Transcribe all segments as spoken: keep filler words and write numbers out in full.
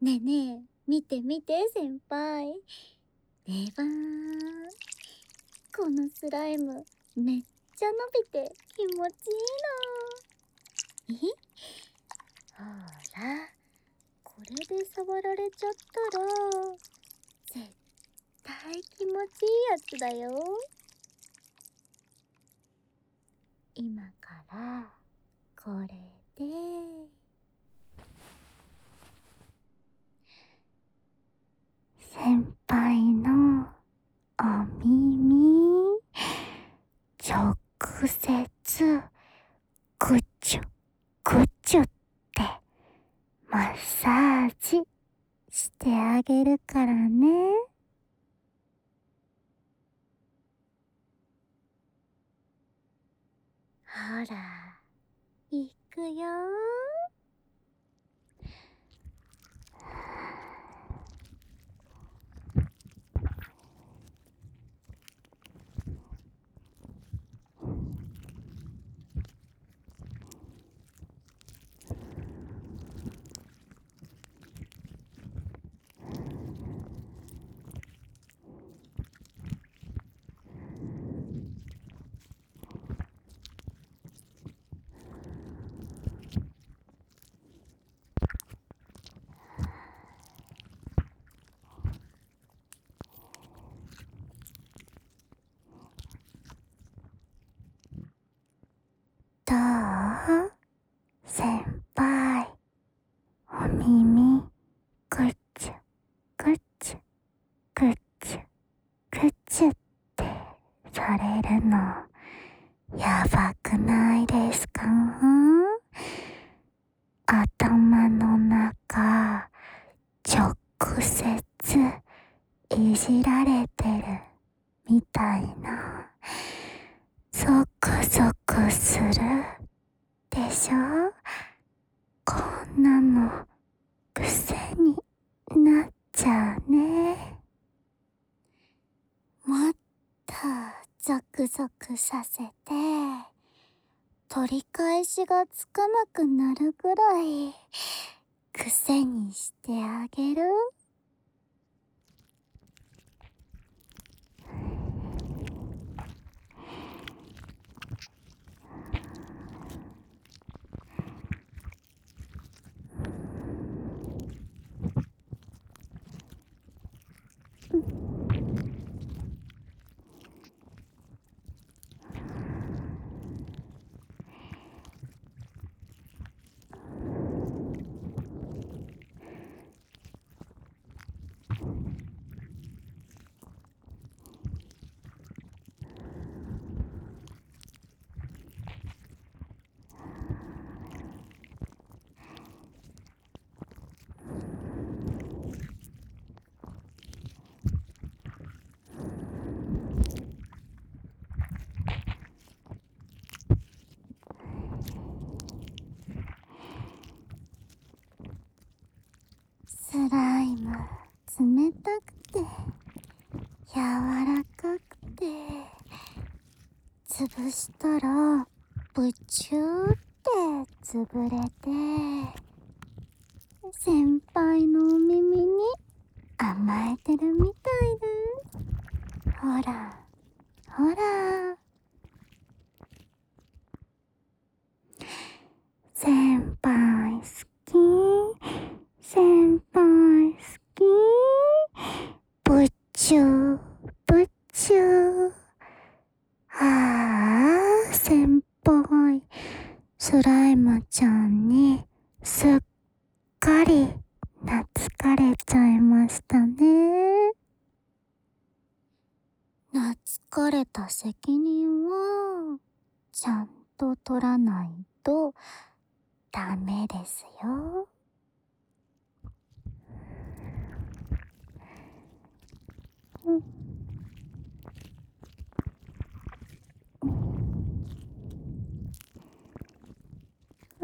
ねえねえ、見て見て先輩。出番。このスライム、めっちゃ伸びて気持ちいいな。えほら、これで触られちゃったら、絶対気持ちいいやつだよ。今から、これで、先輩のお耳、直接、ぐちゅ、ぐちゅってマッサージしてあげるからね。ほら、いくよ。どう？先輩、お耳、ぐっちゅ、ぐっちゅ、ぐっちゅ、ぐっちゅってされるの、やばくないですか？頭の中、直接いじられてるみたいな、ゾクゾクするでしょ？こんなの癖になっちゃうね。もっとゾクゾクさせて、取り返しがつかなくなるぐらい癖にしてあげる。スライム、冷たくて柔らかくて、潰したらブチューって潰れて、先輩のお耳に甘えてるみたいです。ほらほら、先輩好き、先輩好き、ブチューブチュー。ああ、先輩、スライムちゃんにすっかり懐かれちゃいましたね。懐かれた責任はちゃんと取らないとダメですよ。うん、うん、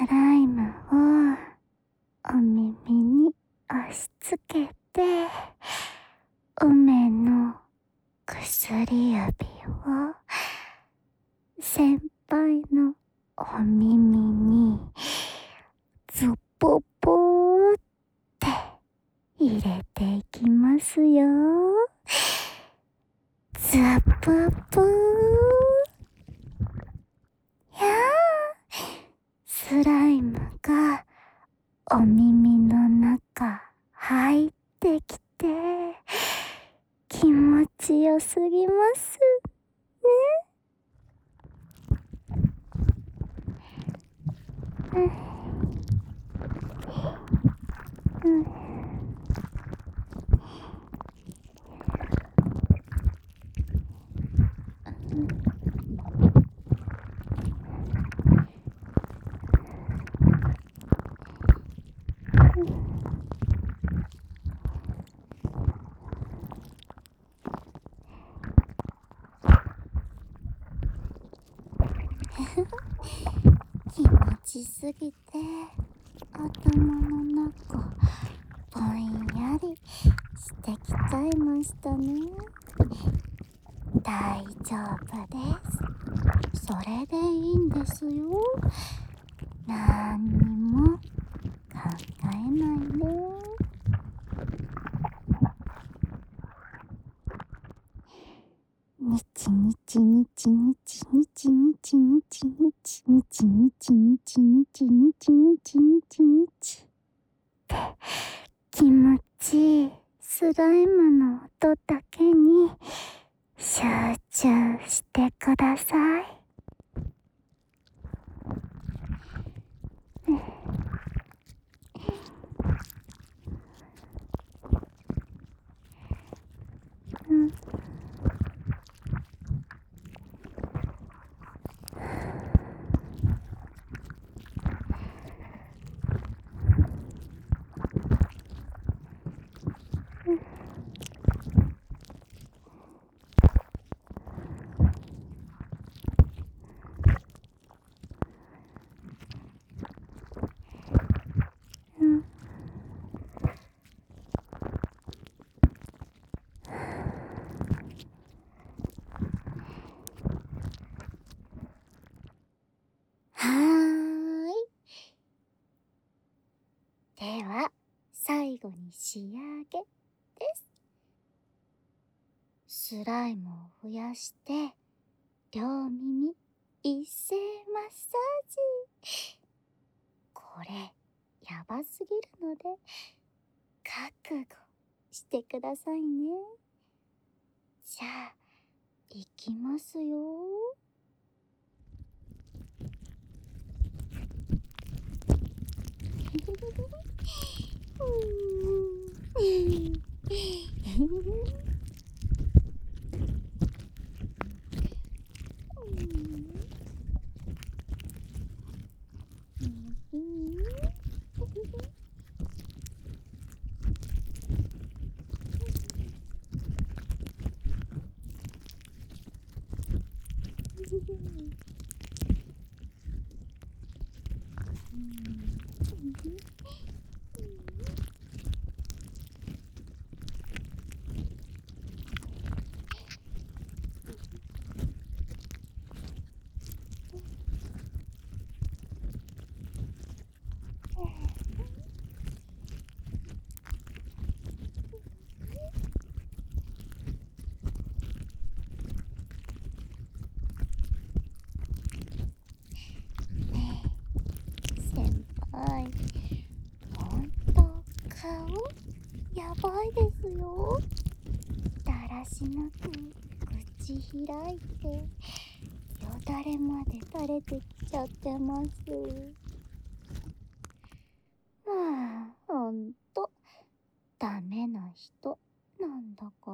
ライムをお耳に押し付けて、梅の薬指を先輩のお耳にズポポーって入れていきますよ。ズポポー。やー、スライムがお耳の中入ってきて気持ちよすぎますね。うんうん気持ちすぎて頭の中ぼんやりしてきちゃいましたね。大丈夫です。それでいいんですよ。なんにも考えないで。にちにちにちにちにちにちにちにちにちにちにちにちにちにちにちにちって気持ちいいスライムの音だけに集中してください。うんうんはーい。では最後に仕上げです。スライムを増やして両耳一斉マッサージ。これやばすぎるので覚悟してくださいね。じゃあいきますよ。先輩、ほんと顔やばいですよ。だらしなく口開いてよだれまで垂れてきちゃってます。まあほんとダメな人なんだから。